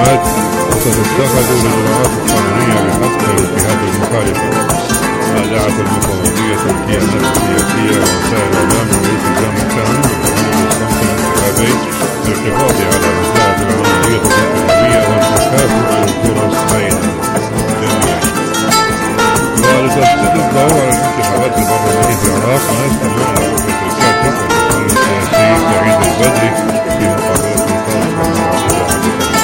التحريمات، وستتخذ الإجراءات القانونية بحق الجهات المخالفة. دعت المفوضية الكيانات السياسية ووسائل الإعلام ورئيس الجامعة الثاني بقانون الصمت الانتخابي للحفاظ على مساحة العملية الانتخابية والتكافؤ الفرص بين الجميع. ولتسديد الضوء على الانتخابات البرلمانية في العراق، نستمع إلى رؤية الكاتب والمحلل السياسي سعيد البدري في مقابلة خاصة مع إذاعة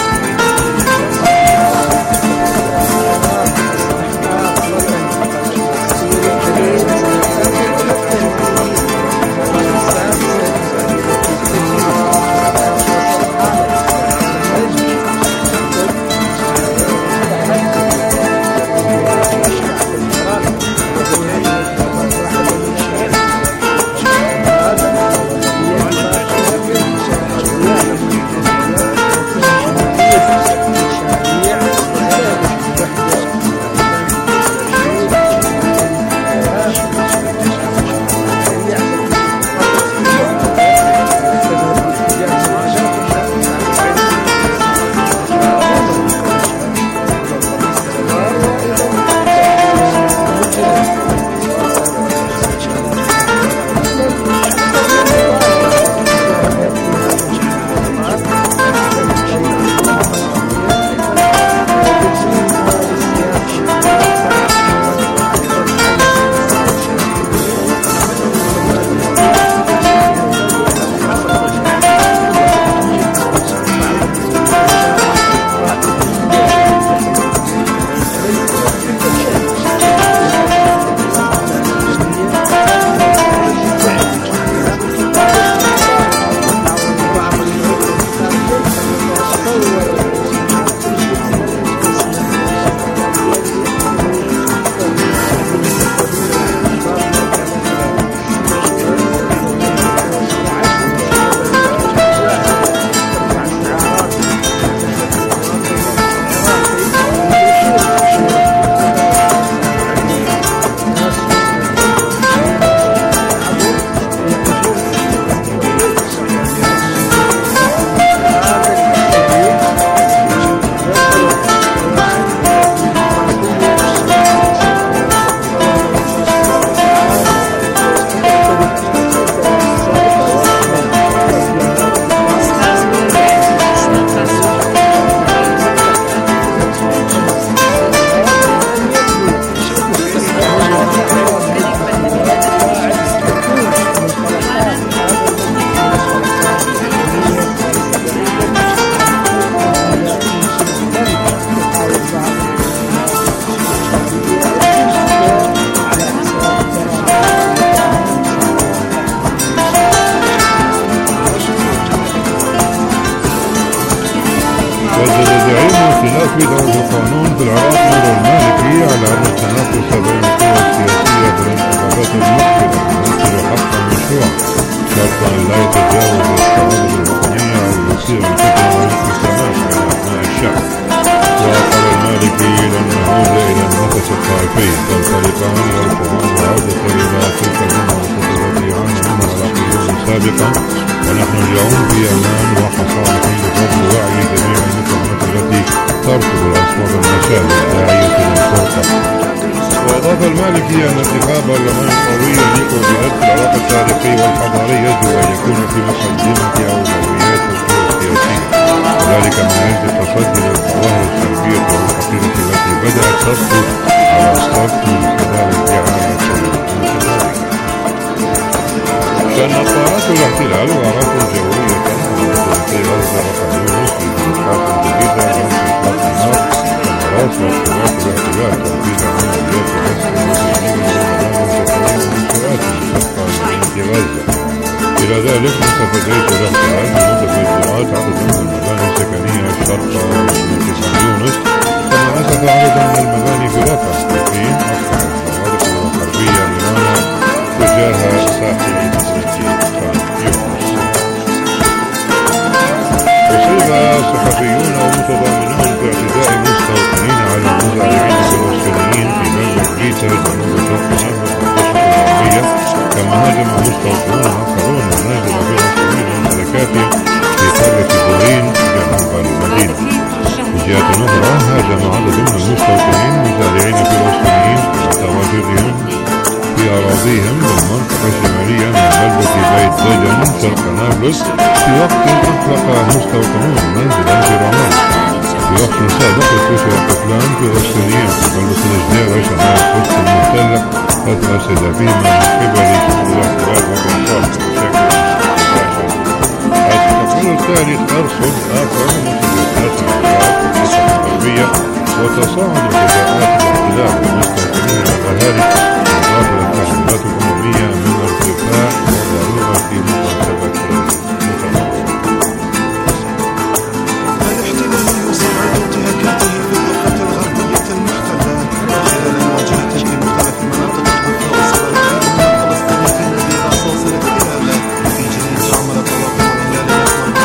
تنفذ القانون في العراق نور المالكي على أن التنافس بين القوى السياسية في الانتخابات المقبلة يمثل حقا مشروعا، شرطا لا يتجاوز التعارض الوطنية أو يصير الفتنة والانقسامات على أبناء الشعب. وقال المالكي لن نعود إلى النفس الطائفي، تنطلقان إلى القرآن وعودة إلى تلك المناطق التي يعاني منها العراقيون سابقا، ونحن اليوم في أمان وحصانة بفضل وعي جميع المكونات التي ترفض الأصوات المشاهد الداعية للفرقة. وأضاف المالكي أن انتخاب برلمان قوي يليق بهذا العراق التاريخي والحضاري يجب أن يكون في مقدمة أولويات القوى السياسية، وذلك من أجل التصدي للظواهر السلبية والخطيرة التي بدأت تسقط على الصف من خلال الإعادة الانتخابية. كان طائرات الاحتلال وغارات جوية في غزة وخان يونس بمنطقات جديدة جنب إطلاق النار كاميرات وقوات الاحتلال تنفيذ عمليات غزة في غزة. إلى ذلك مستفدية الاحتلال بمدة إجراءات عدد من المباني السكنية شرق خان يونس، كما نسف عددا من المباني في رفح في حين أصبحت الصواريخ الغربية لمانا تجاه ساحل أصيب صحفيون ومتضامنون باعتداء مستوطنين على مزارعين فلسطينيين في بلدة جيتا جنوب شرق نابلس والضفة الغربية، كما هاجم مستوطنون آخرون منازل فلسطينيين وملكات في قرية بورين جنوب المدينة. جهة أخرى هاجم عدد من المستوطنين المزارعين الفلسطينيين تواجدهم في أراضيهم بالمنطقة الشمالية من بلدة بيت دجن شرق نابلس في وقت أطلق مستوطنون منزلا في رمال. في وقت سابق اكتشف طفلان فلسطينيين في بلدة الجزيرة شمال القدس المحتلة قد أسد فيهما من قبل الاحتلال والإنصاف بشكل مباشر. التقرير التالي ترصد آثار مسؤوليات العراق الغربية وتصاعد اتفاقات الاحتلال بالمستوطنين والأهالي إضافة للتحذيرات الأممية من ارتفاع وضرورة محاسبة المتطرفين. الاحتلال يصعد انتهاكاته في الضفة الغربية المحتلة خلال مواجهة في مختلف مناطق الضفة وإسرائيل من الفلسطينيين برصاص الاحتلال. في جنين تعمل طواقم الهلال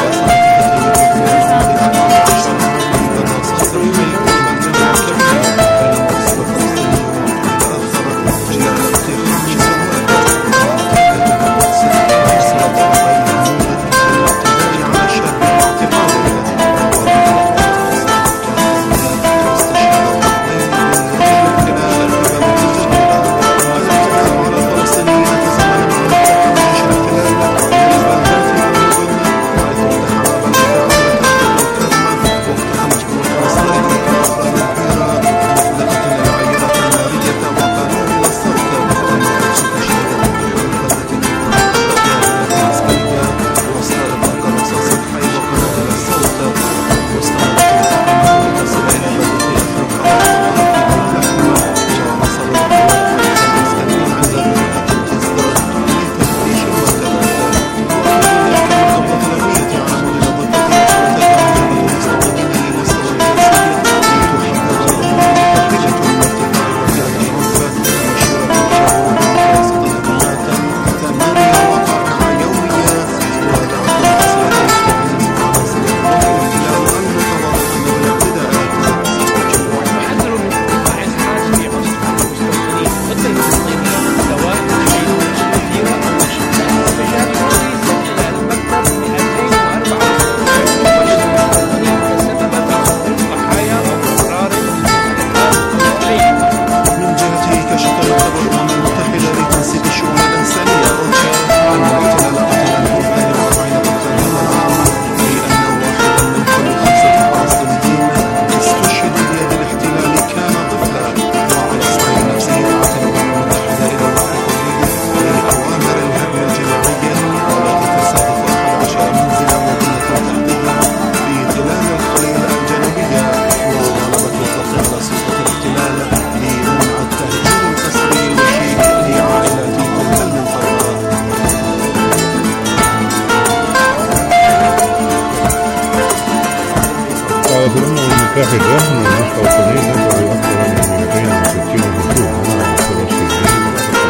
المتحدة من المستوطنين نفعوا أكثر من 260 هجوم على الفلسطينيين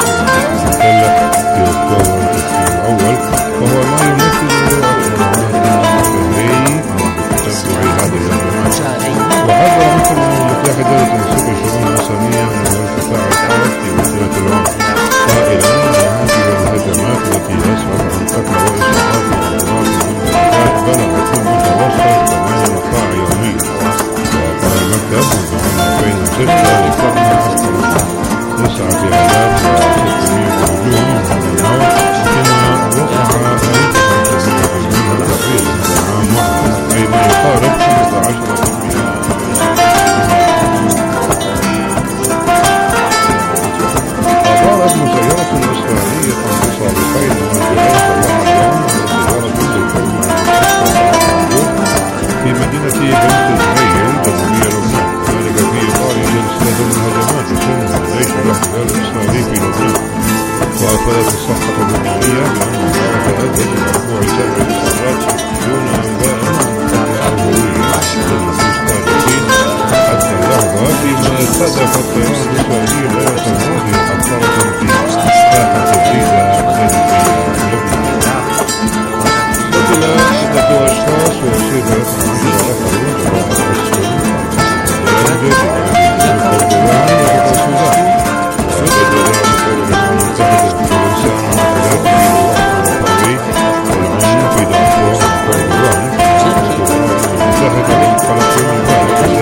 المحتلة في أكتوبر الأول، وهو ما يمثل شهري من تتبع هذه الهجمات. وحذر مصر من المتحدة لتنسيق الشؤون الإنسانية من ارتفاع الحرب في مسيرة العنف، قائلا أن هذه الهجمات التي أسفرت عن قتل وإصابات وأضرار من الجهات بلغت في المتوسط 8 وقائع يوميا. وقال المكتب منذ عام 2006 لقرنا أكثر من 9,600 هجوم من هذا النوع، كما وقع 1,500 منها تقريبا في عام واحد، أي ما يقارب 15%. أطالت مسيرة إسرائيلية بسابقين موجهات صباح اليوم على سيارة للحكومة في مدينة بنت زميل جنوبية لبنان، ذلك في إطار سلسلة من الهجمات يشنها جيش الاحتلال الإسرائيلي في لبنان. وأفادت الصحة اللبنانية بأن الحركة أدت إلى رفوع 7 إصابات دون أنباء عن الهوية للمستهدفين حتى اللحظة، فيما استهدف الطيران الإسرائيلي ليلة الماضية حفارة في ساحة الجيزة الجنوبية لبنان. قتل 6 أشخاص وأصيب 12 آخرون جراء السجون في دارفور وكردوان. المتحدة انطلقت من ذلك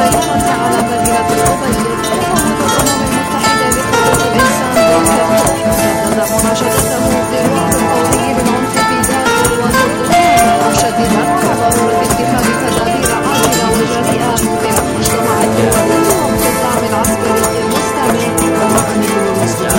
سيطرة على مدينة الأبيض. وقامت الأمم المتحدة لحقوق الإنسان بدأ مناشدته برفع فوري بالعنف في داخل وكردستان، مشددا على ضرورة اتخاذ تدابير عاجلة وجريئة من المجتمع الدولي ووقف الدعم العسكري المستمر.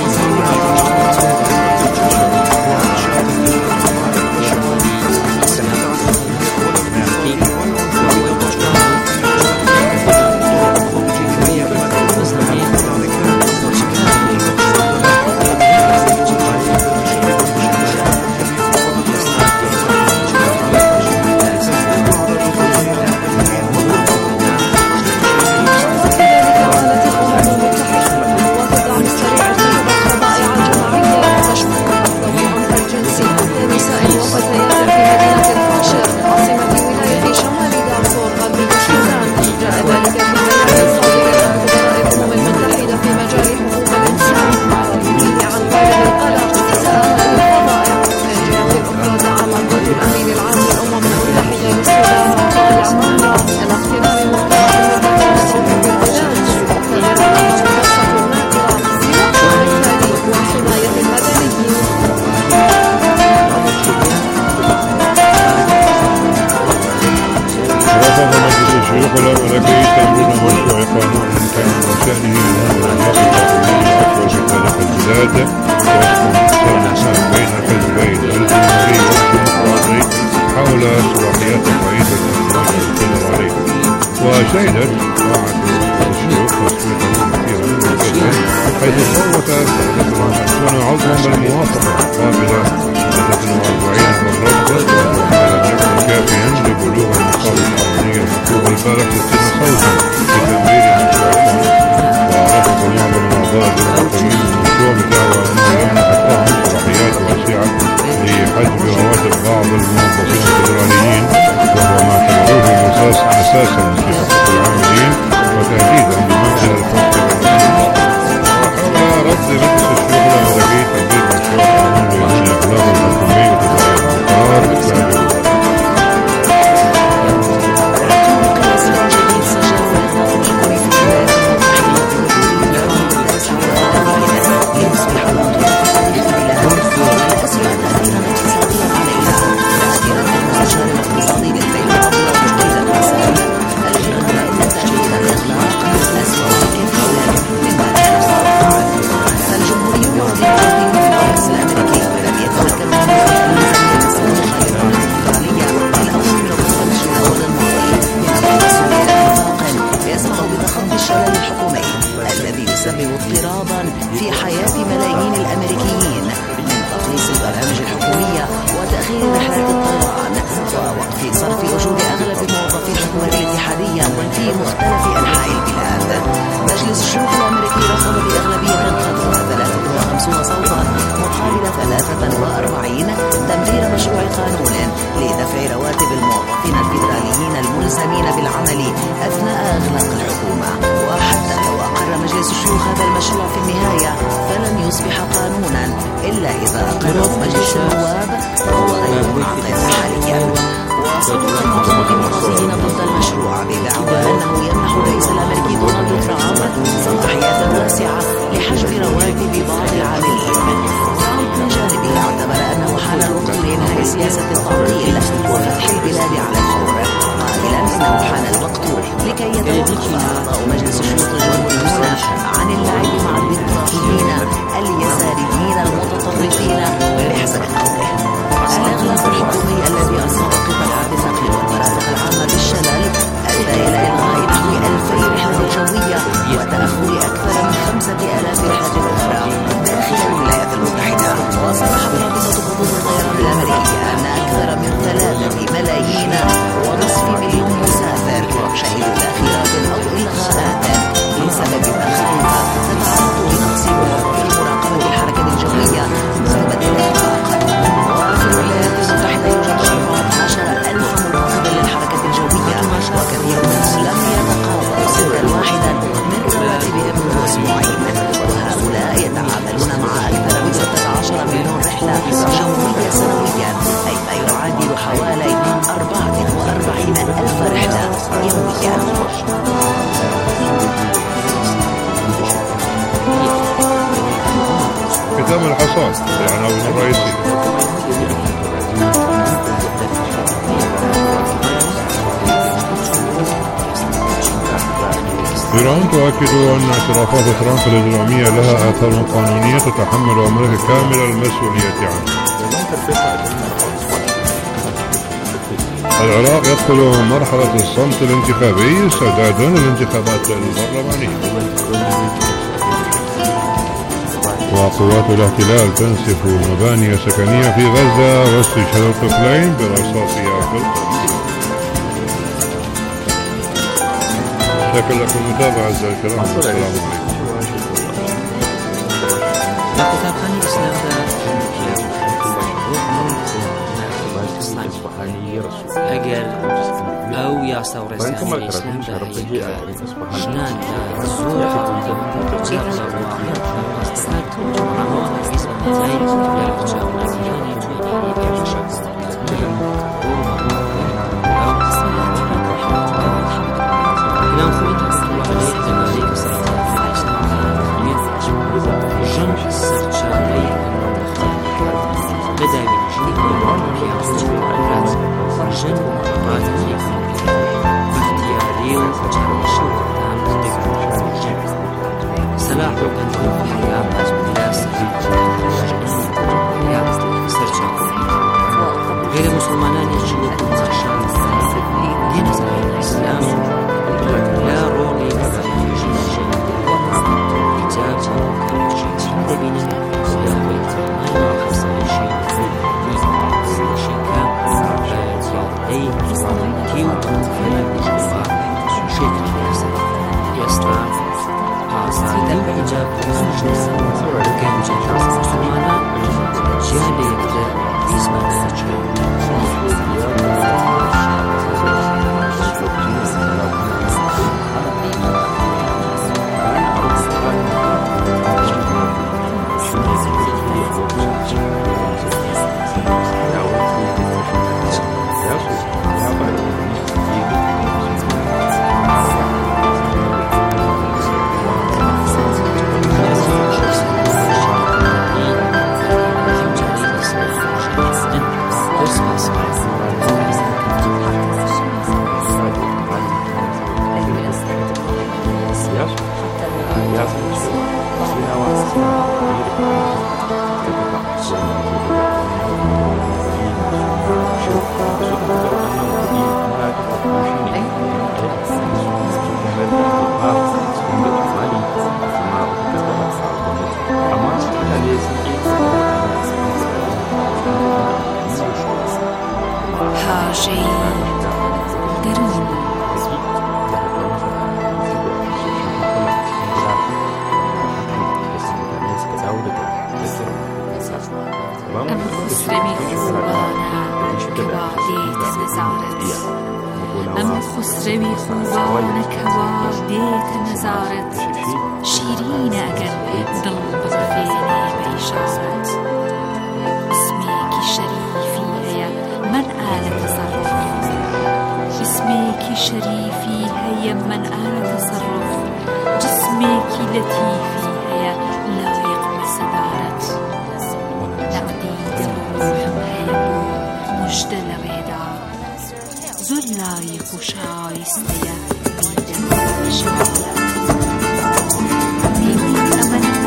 وشهدت طاعة الشيوخ تصويتا كثيرا من الجزء حيث صوت أن عضوا بالموافقة قابلة 43 بالرفض ولم يكن كافيا لبلوغ النقابة القانونية المطلوب البالغ 60 صوتا بتمرير المشروع. ورفض معظم الأعضاء المقيمين المشروع بدعوى أنه يمنح الطعن صلاحيات واسعة لحجب رواتب بعض الموظفين الفيدراليين، وهو ما اعتبروه أساسا في حقوق العاملين وتهديدا بمبدأ الفقر الرئيسي. وحول رفض مجلس الشيوخ الأمريكي تنفيذ مشروع قانون لإعلان الإغلاق الحكومي وتداول الأنقاض في حياة ملايين الأمريكيين، من تقليص البرامج الحكومية وتأخير رحلات الطيران ووقف صرف أجور أغلب موظفي الحكومة الاتحادية في مختلف أنحاء البلاد. مجلس الشيوخ الأمريكي رفض بأغلبية قدرها 53 صوتا مقابل 43 تمرير مشروع قانون لدفع رواتب الموظفين الفيدراليين الملزمين بالعمل أثناء إغلاق الحكومة. وحتى لو أقر مجلس الشيوخ هذا المشروع في النهاية فلن يصبح قانونا إلا إذا أقره مجلس النواب وهو غير منعقد حاليا. وصوت معظم المناصرين ضد المشروع بدعوى أنه يمنح الرئيس الأمريكي دونالد ترامب صلاحيات واسعة لحجب رواتب بعض العاملين. ترامب من جانبه اعتبر أنه حان الوقت لإنهاء سياسة التعطيل وفتح البلاد على الفور، قائلا إنه حان الوقت لكي يتوقف أعضاء مجلس الشيوخ الجمهوريون عن اللعب مع الديمقراطيين اليساريين المتطرفين بحسب قوله. الإغلاق الحكومي الذي أصاب قطاع النقل والمرافق العامة بالشلل أدى إلى إلغاء نحو 2000 رحلة جوية وتأخر أكثر من 5000 رحلة أخرى داخل الولايات المتحدة. وصرحت رابطة خطوط الطيران الأمريكية أن أكثر من 3 ملايين ونصف مليون مسافر شهدوا تأخيرات أو إلغاءات بسبب تخلف تتعرض لنقص موظفي المراقبة بالحركة الجوية منذ بدء الإطلاق. وفي الولايات المتحدة يوجد 14 الحصاد العناوين الرئيسية. إيران تؤكد أن اعترافات ترامب الإجرامية لها آثار قانونية تتحمل أمريكا كامل المسؤولية عنها. العراق يدخل مرحلة الصمت الانتخابي استعدادا للانتخابات البرلمانية. وقوات الاحتلال تنسف مباني سكنية في غزة واستشهاد طفلين برصاصها في القدس. شكرا لكم المتابعة أعزائي الكرام والسلام عليكم. اگر او یا ثورستان اسلام دا جنان دا زور جيب غير مسلمان يجب ينزل الإسلام لا رولي ام خسروی خوبان كواديت نزارت شيرين اگر دل بغفيني بإشارت اسمك شريفي هي من آل تصرف اسمك شريفي هي من آل تصرف جسمك لطيفي هي لايق بصدارت نعديد روح هي مجدل ويدار زلای خوشایسته دیدن اشارت دیدن امن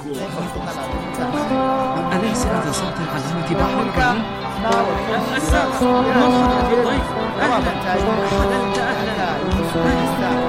أليس هذا صوت علامة بحر البرين؟ الساق مرحبا بالضيف. أهلا حللت أهلا.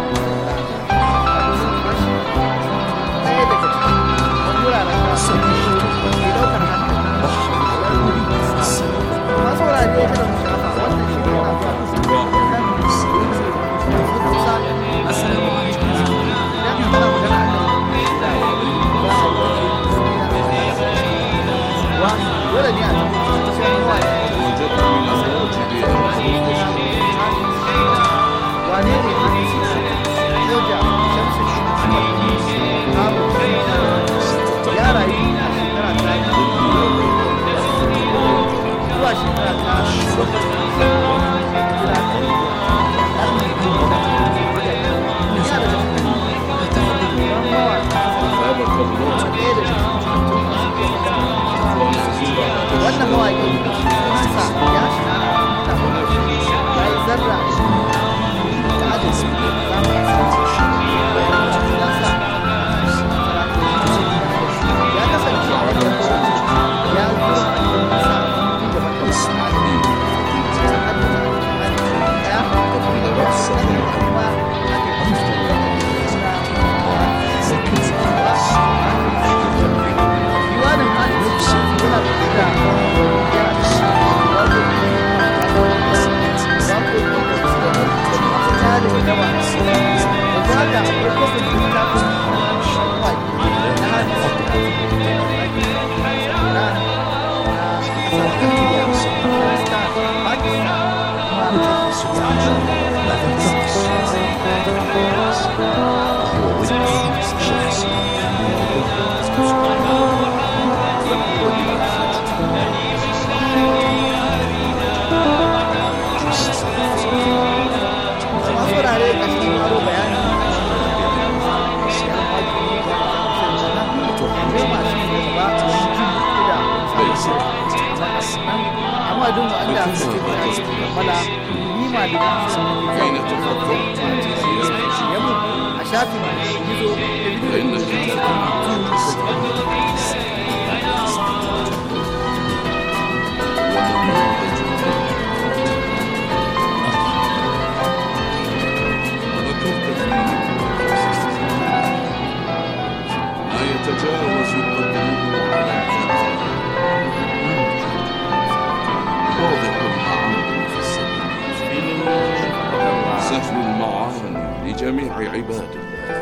لجميع عباد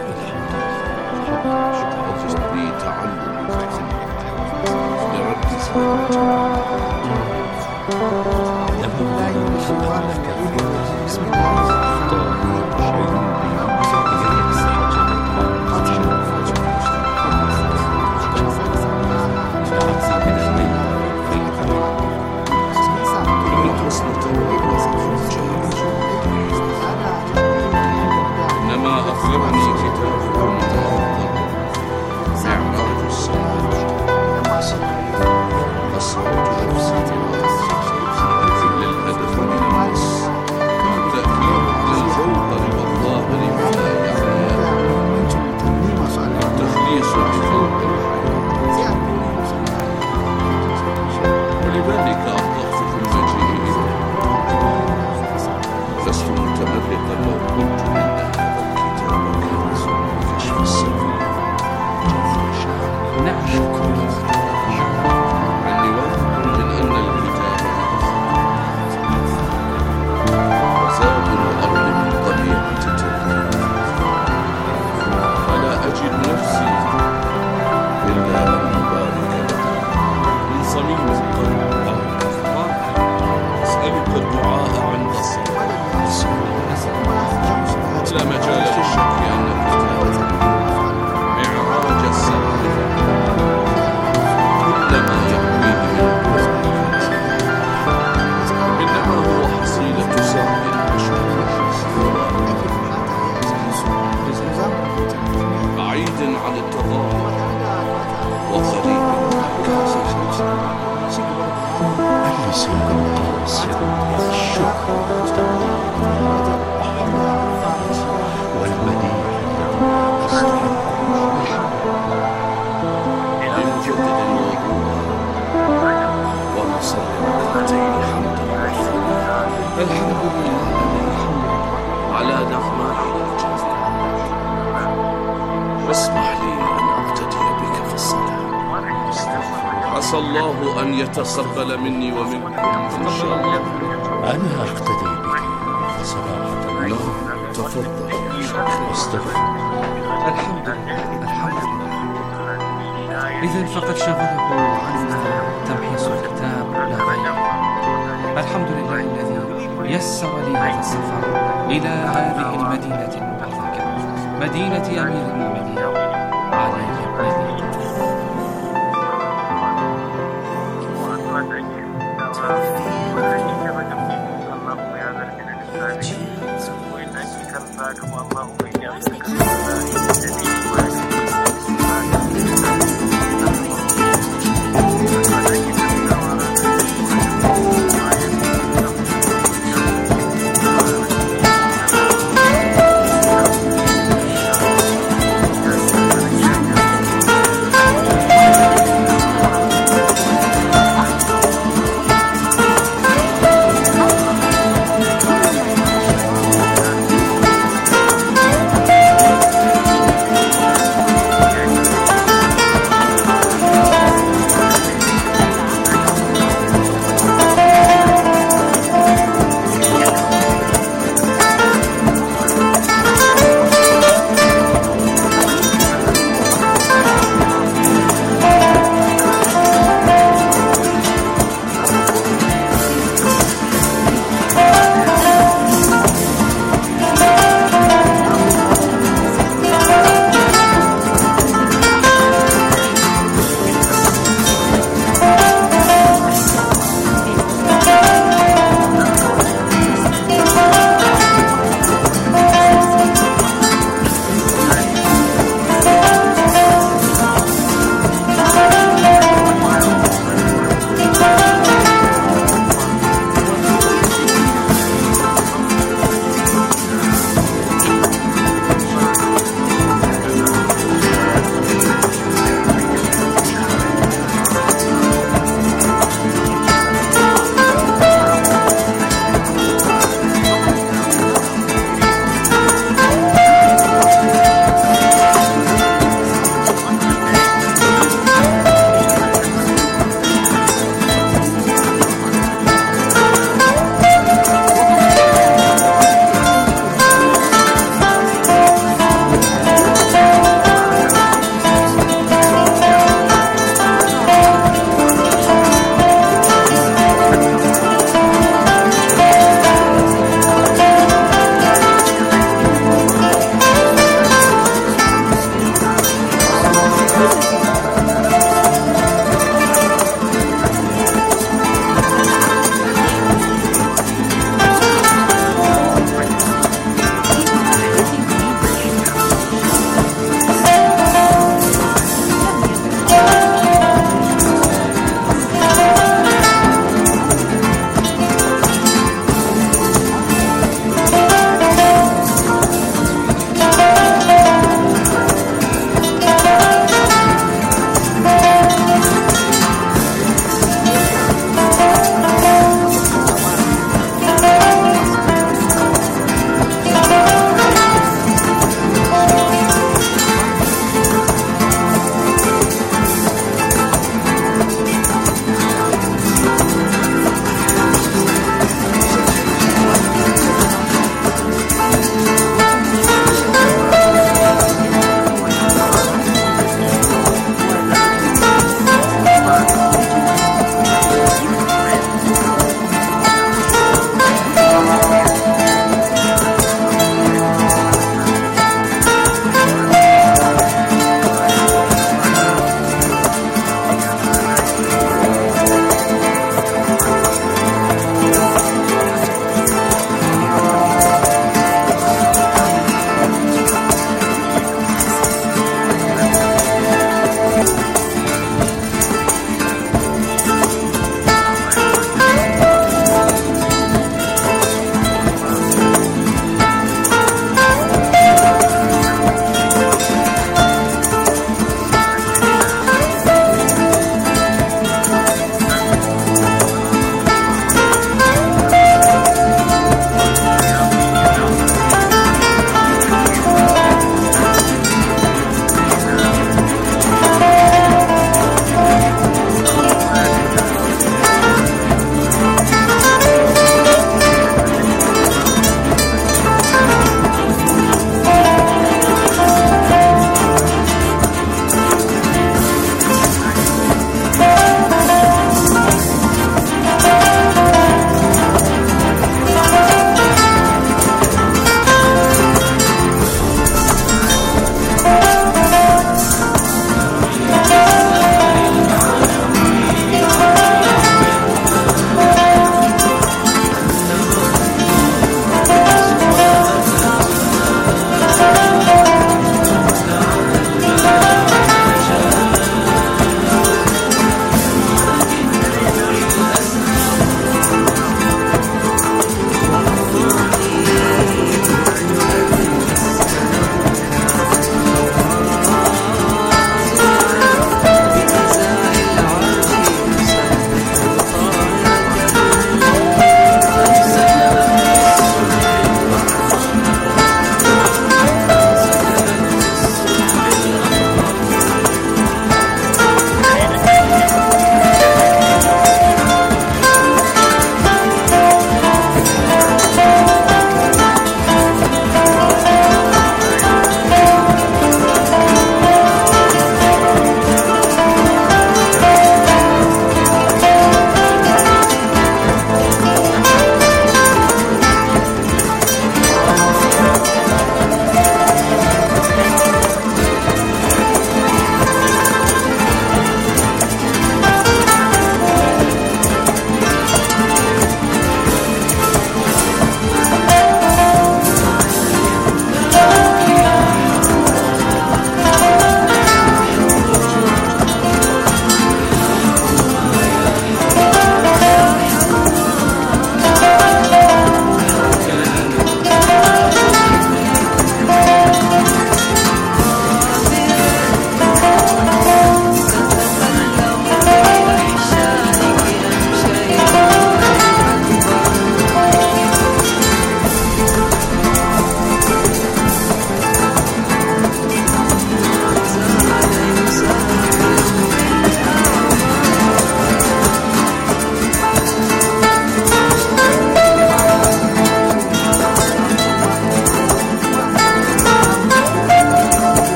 الله لتعلم لرد إنما أخبرني كتابكم معراج السماء أسرة نفسي للهدف من النص تأكيد للجوهر والظاهر بما يعنيان التخليص بفوق الحياة ولذلك أخطأت في المجيء إليه لست متمرقا لو كنت من عني واثق من أن الكتاب وزاد الأرض من طبيعة التدبير فلا أجد نفسي إلا أن أبارك لك من صميم القلب أسألك الدعاء عند الصلاة لا مجال للشك أن الكتاب معراج السماء كلما يحويه إنما هو حصيلة سعي بعيد عن التظاهر وقريب اللسان القاسي الشكر والبديع نجدد الوضوء ونصلي ركعتين حمدا وثناء. الحمد لله على نغمة الجزاء. واسمح لي أن أقتدي بك في الصلاة. عسى الله أن يتقبل مني ومنكم إن شاء الله. أنا أقتدي بك صراحة. لا تفضل يا شيخ. استغفر. الحمد لله الحمد لله. إذن فقد شغله عنا تمحيص الكتاب لا غير. الحمد لله الذي يسر لي هذا السفر إلى هذه المدينة المباركة، مدينة أمير المؤمنين علي بن أبي طالب.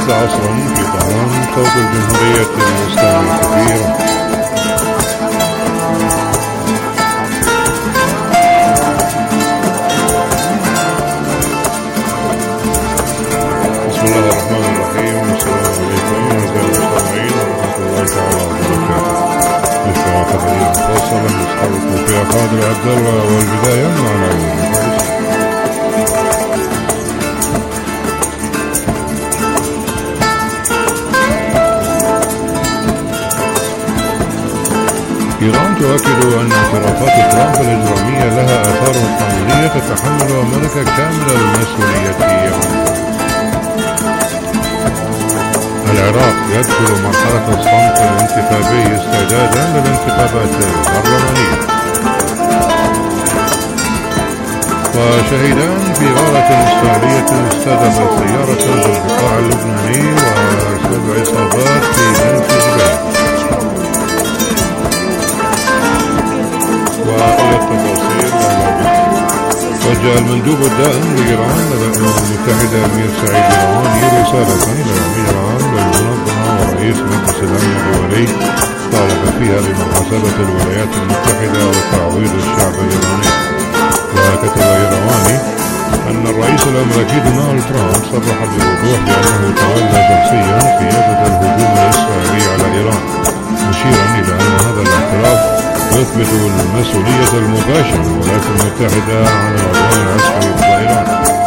عصرا في طهران صوت الجمهورية الإسلامية الكبيرة. بسم الله الرحمن الرحيم. السلام عليكم أعزائي المستمعين ورحمة الله تعالى وبركاته. نشرة خبرية مفصلة نستحدث فيها قادر عبد الله، والبداية مع العناوين الرئيسية. إيران تؤكد أن اعترافات ترامب الإجرامية لها آثار قانونية تتحمل أمريكا كامل المسؤولية عنها. العراق يدخل مرحلة الصمت الانتخابي استعدادا للانتخابات البرلمانية. وشهيدان في غارة إسرائيلية استهدفت سيارة بالقطاع اللبناني و7 إصابات في منفذ بيت. وإلى التفاصيل وجه المندوب الدائم لإيران لدى الأمم المتحدة أمير سعيد الرواني رسالة إلى الأمين العام للمنظمة ورئيس مجلس الأمن الدولي طالب فيها بمحاسبة الولايات المتحدة وتعويض الشعب الإيراني. وكتب الرواني أن الرئيس الأمريكي دونالد ترامب صرح بوضوح بأنه تولى شخصيا قيادة الهجوم الإسرائيلي على إيران، مشيرا إلى أن هذا الاعتراف يثبت المسؤولية المباشرة للولايات المتحدة عن العدوان العسكري ضد إيران.